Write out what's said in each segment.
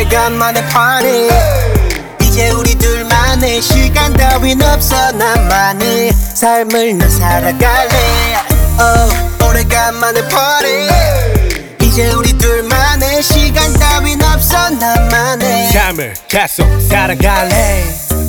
오래간만에 party 이제 우리 둘만의 시간 따윈 없어 나만의 삶을 난 살아갈래 오래간만에 party 이제 우리 둘만의 시간 따윈 없어 나만의 삶을 계속 살아갈래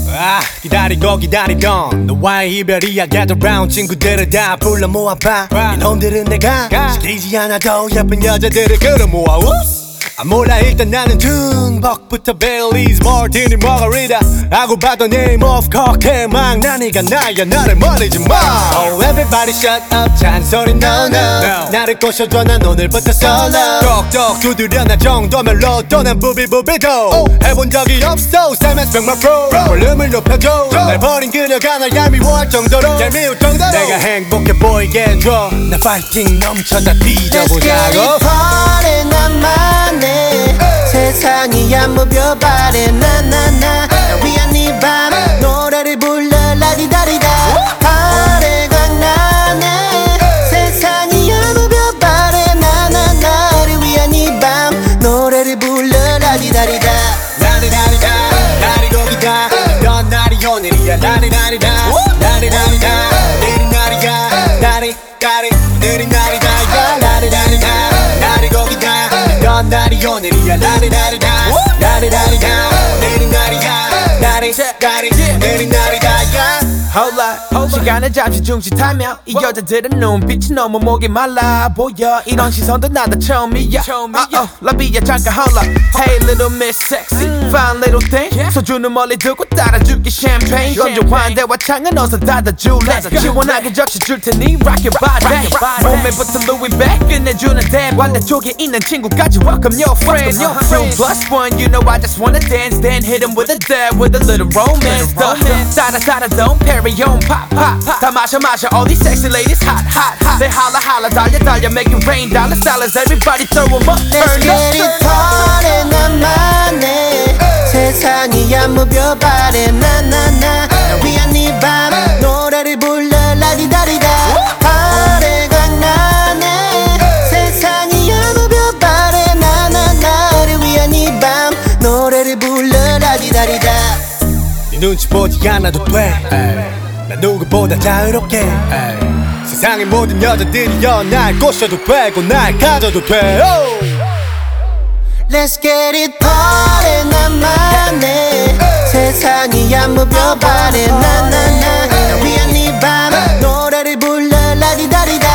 기다리고 기다리던 너와의 이별이야 Gather round 친구들을 다 불러 모아봐 이놈들은 내가 시키지 않아도 예쁜 여자들을 끌어모아 몰라 일단 나는 중복부터 베일리즈 마티니 마가리타 하고 봤던 name of cocktail 막 나니가 나야 나를 버리지 마 Oh everybody shut up 잔소리 no no 나를 꼬셔줘 난 오늘부터 solo 똑똑 두드려 나 정도면 로또 난 부비부비도 해본 적이 없어 삶에서 백만 프로 볼륨을 높여줘 날 버린 그녀가 날 얄미워할 정도로 얄미울 정도로 내가 행복해 보이게 해줘 나 파이팅 넘쳐 다 뒤져보자고 Let's get it party 나만의 세상이 안무벼바래 나나나 날 위한 이 밤 노래를 불러 라디다리다 파래가 나네 세상이 안무벼바래 나나나 나를 위한 이 밤 노래를 불러 라디다리다 라리라리다 라리고기다 넌 날이 오늘이야 라리라리다 라리라리다 내린 날이야 라리라리 내린 날이다 라리라리다 라리고기다 넌 날이 오늘이야 라리라리다 라리라리다 내린 날이야 라리라리 내린 날이다 Hold up 시간을 잠시 중지하며 이 여자들은 눈빛이 너무 목이 말라 보여 이런 시선도 나도 처음이야 라비야 잠깐 hold up Hey little miss sexy Fine little thing 소주는 멀리 두고 따라줄게 champagne 건조한 대화 창은 어서 닫아줄래 시원하게 적셔줄 테니 rock your body 몸매부터 Louis back 끝내주는 대 반대쪽에 있는 친구까지 welcome your friends 2+1 you know I just wanna dance then hit him with a dab with a little romance 따라 don't Perry on pop 다 마셔 all these sexy ladies hot they holla 달려 make it rain dollars everybody throw 'em up Let's get it party 나만의 세상이 안무벼바래 나나나 날 위한 이 밤 노래를 불러 라디다리다 파래가 나네 세상이 안무벼바래 나나나 나를 위한 이 밤 노래를 불러 라디다리다 네 눈치 보지 않아도 돼 난 누구보다 자유롭게 세상의 모든 여자들이여 날 꼬셔도 되고 날 가져도 돼 Let's get it party 나만의 세상이 안무벼바래 나나나 날 위한 이 밤 노래를 불러 라디다리다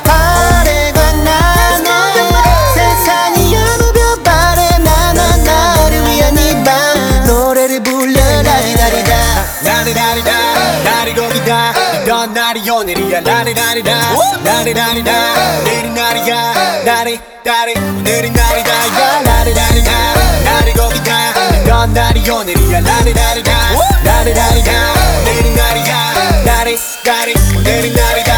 파래가 나네 세상이 안무벼바래 나나나 나를 위한 이 밤 노래를 불러 라디다리다 라리라리다 라리고기다 넌 날이 오늘이야 라리라리다 라리라리다 내린 날이야 라리라리 내린 날이다 라리라리다 라리고기다 넌 날이 오늘이야 라리라리다 라리라리다 내린 날이야 라리라리 내린 날이다